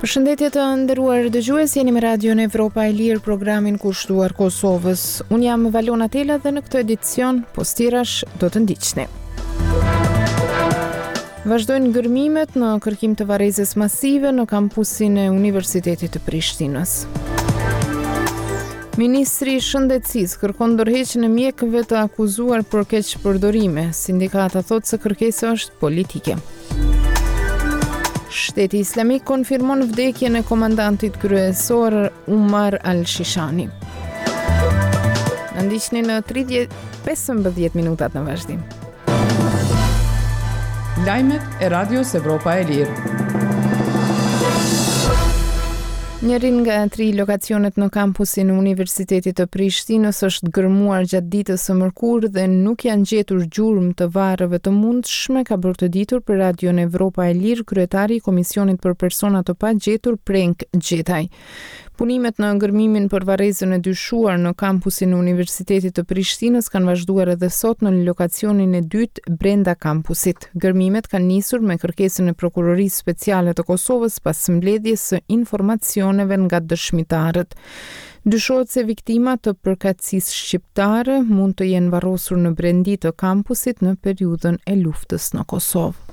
Përshëndetje të nderuar dëgjues, jeni me Radion Evropa e Lirë, programin kushtuar Kosovës. Unë jam Valona Tela dhe në këtë edicion, postirash do të ndiqni. Vazhdojnë gërmimet në kërkim të varrezës masive në kampusin e Universitetit të Prishtinës. Ministri i Shëndetësisë kërkon ndërheqjen e mjekëve të akuzuar për keqpërdorime. Sindikata thotë se kërkesa është politike. Shteti Islamik konfirmon vdekjen e komandantit kryesor Umar al-Shishani. Në ndiqni në 15 minutat në vazhdim. Lajmet e Radios Evropa e Lirë. Njërin nga 3 lokacionet në kampusin e Universitetit të Prishtinës është gërmuar gjatë ditës së mërkurë dhe nuk janë gjetur gjurmë të varreve të mundshme, ka bërë të ditur për Radion Evropa e Lirë kryetari i Komisionit për Persona të Pagjetur Prenk Gjetaj. Punimet në gërmimin për varrezën e dyshuar në kampusin e Universitetit të Prishtinës kanë vazhduar edhe sot në lokacionin e dytë brenda kampusit. Gërmimet kanë nisur me kërkesën e Prokurorisë Speciale të Kosovës pas mbledhjes së informacioneve nga dëshmitarët. Dyshohet se viktimat të përkatësisë shqiptare mund të jenë varrosur në brendi të kampusit në periudhën e luftës në Kosovë.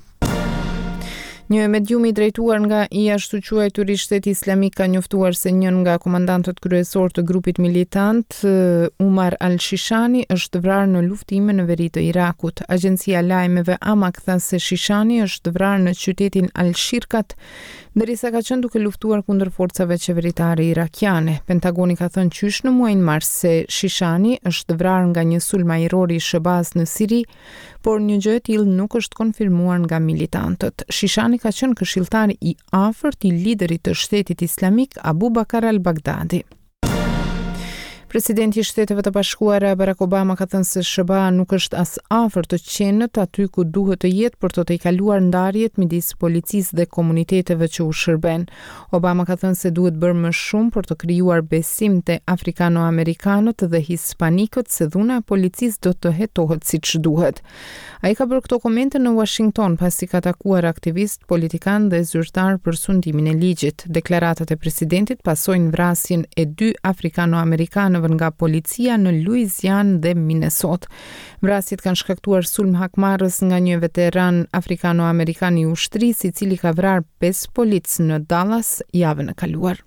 Një medium i drejtuar nga i ashtu quajturi Shteti Islamik ka njoftuar se njën nga komandantët kryesor të grupit militant, Umar al-Shishani, është vrarë në luftime në veri të Irakut. Agjencia lajmeve Amak tha se Shishani është vrarë në qytetin Al-Shirkat, derisa ka qenë duke luftuar kundër forcave qeveritare irakiane. Pentagoni ka thënë qysh në muajin mars se Shishani është vrarë nga një sulm ajror i Shëbaz në Siri, por një gjë e tillë nuk është konfirmuar nga militantët. Shishani ka qenë këshilltar i afërt i liderit të Shtetit Islamik Abu Bakar al-Baghdadi. Presidenti i Shteteve të Bashkuara Barack Obama ka thënë se SBA nuk është as afër të qenët aty ku duhet të jetë për të i kaluar ndarjet midis policisë dhe komuniteteve që u shërben. Obama ka thënë se duhet bërë më shumë për të krijuar besim te afrikano-amerikanët dhe hispanikët se dhuna e policisë do të hetohet siç duhet. Ai ka bërë këto komente në Washington pasi ka takuar aktivist, politikan dhe zyrtar për sundimin e ligjit. Deklaratat e presidentit pasojnë vrasjen e 2 afrikano-amerikanë nga policia në Louisianë dhe Minnesota. Vrasjet kanë shkaktuar sulm hakmarrës nga një veteran afrikano-amerikan i ushtrisë, i cili ka vrarë 5 policë në Dallas javën e kaluar.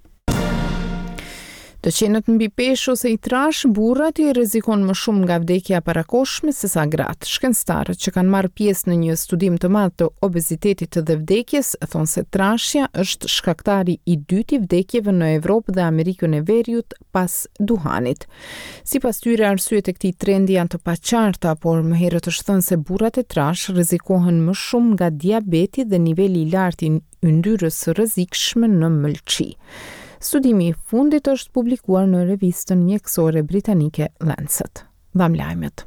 Të qenët mbi peshë ose i trash, burrat i rrezikon më shumë nga vdekja parakoshme se sa gratë. Shkencëtarët që kanë marrë pjesë në një studim të madh të obezitetit dhe vdekjes thonë se trashja është shkaktari i dytë i vdekjeve në Evropë dhe Amerikën e Veriut pas duhanit. Sipas tyre, arsyet e këtij trendi janë të paqarta, por më herët është thënë se burrat e trash rrezikohen më shumë nga diabeti dhe niveli i lartë i yndyrës së rrezikshme në mëlçi. Studimi i fundit është publikuar në revistën mjekësore britanike Lancet. Vam lajmet.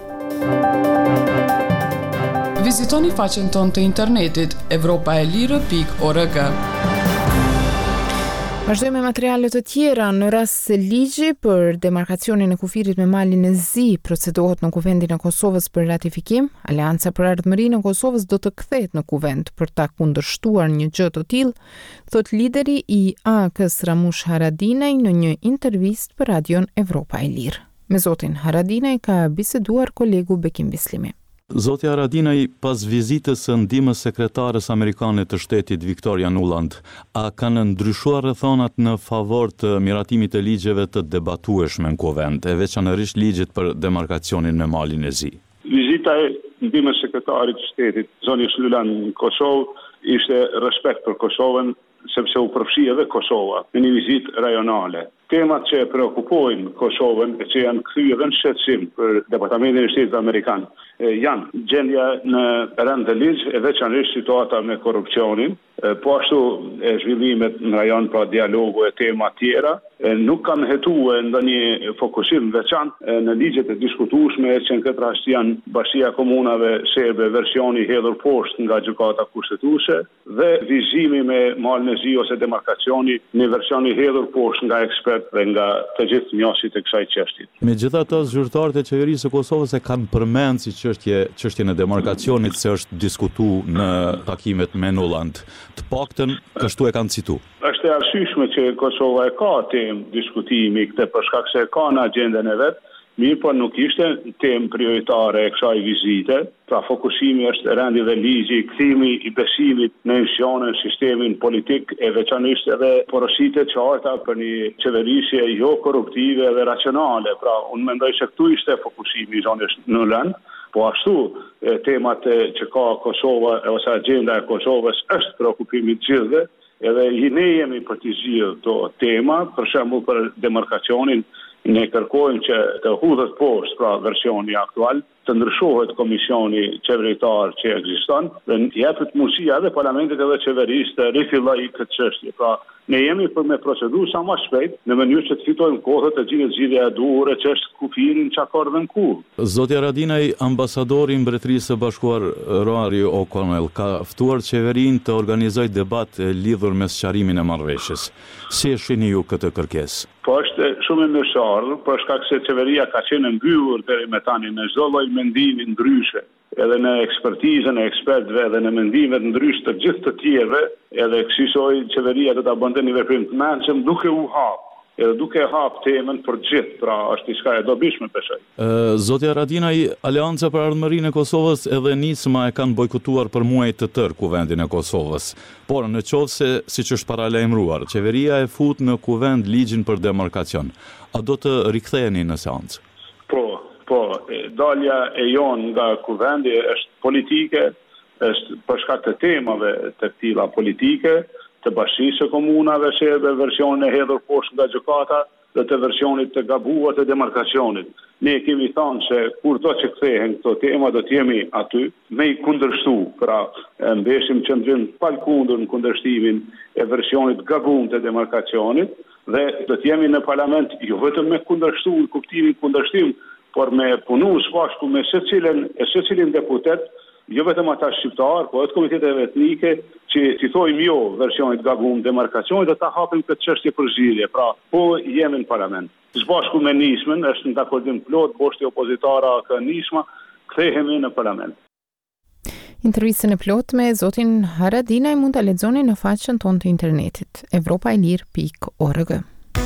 Vizitoni faqen tonë të internetit evropaelire.org. Vazhdojmë me materiale të tjera. Në rast se ligji për demarkacionin e kufirit me malin e Zi procedohet në Kuvendin e Kosovës për ratifikim, Aleanca për Ardhmërinë e Kosovës do të kthehet në Kuvend për ta kundërshtuar një gjë të tillë, thot lideri i AK-s Ramush Haradinaj në një intervistë për Radion Evropa e Lirë. Me zotin Haradinaj ka biseduar kolegu Bekim Bislimi. Zoti Haradinaj, pas vizitës së ndihmës sekretares amerikane të shtetit Victoria Nuland, a kanë ndryshuar rrethonat në favor të miratimit të ligjeve të debatueshme në Kuvend, e veçanërisht ligjit për demarkacionin me malin e Zi? Vizita e ndihmës sekretarit të shtetit zoni Shlylan në Kosovë ishte respekt për Kosovën, sepse u përfshi edhe Kosova në një vizitë rajonale. Temat që e preokupojnë Kosovën e që janë kthyer edhe në shqetësim për Departamentin e Shtetit Amerikan janë gjendja në rend të ligj e veçanërisht situata me korrupsionin, po ashtu e zhvillimet në rajon pra dialogu e tema tjera, Nuk kam hetuar ndonjë fokusim veçantë në ligjet e diskutueshme që në këtë rast janë Bashkia e Komunave Serbe versioni hedhur poshtë nga gjykata kushtetuese dhe vizimi me malnezi ose demarkacioni në versioni hedhur poshtë nga ekspert dhe nga të gjithë njohësit e kësaj çështje. Megjithatë, zyrtarët e qeverisë së Kosovës e kanë përmendur si çështjen e demarkacionit se është diskutuar në takimet me Nuland. Të paktën kështu e kanë cituar. Është e arsyeshme që Kosova e ka temë diskutimi këtë për shkak se e ka në agjendën e vet, mirë po nuk ishte temë prioritare e kësaj vizite. Pra fokusimi është renditje dhe ligji, kthimi i besimit në institucionin, sistemin politik e veçanërisht edhe porositë e qarta për një qeverisje jo korruptive dhe racionale. Pra unë mendoj se këtu ishte fokusimi i zonës Nuland. Po ashtu, temat që ka Kosova ose agjenda e Kosovës është preokupimi i gjithëve. Edhe ne jemi për të zgjidhur këto tema, për shembull për demarkacionin, ne kërkojmë që të hudhet poshtë pra versioni aktual, të ndryshohet komisioni qeveritar që ekziston dhe të jepet mundësia edhe parlamentit edhe qeverisë të rifillojë këtë çështje. Pra ne jemi për me procedurë sa më shpejt në mënyrë që të fitojmë kohë të gjithë zgjidhja e duhur që është kufirin çakor dhe në kur. Zotja Radinaj, ambasadori i Mbretërisë së Bashkuar Roari O'Connell ka ftuar qeverinë të organizojë debat lidhur me sqarimin e marrëveshjes. Si e shihni ju këtë kërkesë? Po është shumë e mirësardhur, për shkak se qeveria ka qenë mbyllur deri më tani në çdo lloj mendimi ndryshe, edhe në ekspertizën e ekspertëve edhe në mendimet ndryshe të gjithë të tjerëve, edhe kësaj qeveria do ta bënte një veprim të mendshëm duke u hap, edhe duke hap temën për gjithë, pra është diçka e dobishme besoj. Zotja Radinaj, Aleanca për Ardhmërinë e Kosovës edhe Nisma e kanë bojkotuar për muaj të tërë kuvendin e Kosovës. Por në qoftë se, siç është paralajmëruar, qeveria e fut në kuvend ligjin për demarkacion, a do të riktheheni në seancë? Po, dalja e jon nga kuvendi është politike, është për shkak të temave të tilla politike, të Bashkisë së Komunave Serbe versionin e hedhur poshtë nga gjykata dhe të versionit të gabuar të demarkacionit. Ne kemi thënë se kur do që kthehen këto tema do të jemi aty me i kundërshtu, pra mbeshim qendrim palkundër në kundërshtimin e versionit gabuar të demarkacionit dhe do të jemi në parlament jo vetëm me kundërshtu kuptimin kundërshtim, por me punu së bashku me secilin deputet, jo vetëm ata shqiptar, po edhe komitetet etnike që si thojmë jo versionit gabuar demarkacionit dhe ta hapim këtë çështje për zgjidhje. Pra, po jemi në parlament. Së bashku me Nismën, është në dakordim plot, boshti opozitara ka Nisma, kthehemi në parlament. Intervistën e plot me zotin Haradinaj mund ta lexoni në faqen tonë të internetit evropaelir.org.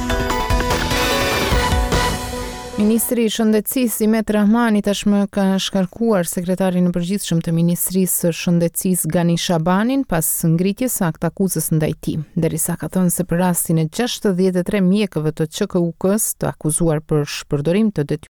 Ministri i Shëndetësisë Imet Rahmani tashmë ka shkarkuar sekretarin e përgjithshëm të Ministrisë së Shëndetësisë Gani Shabanin pas ngritjes së aktakuzës ndaj tij, derisa ka thënë se për rastin e 63 mjekëve të QKUK-s të akuzuar për shpërdorim të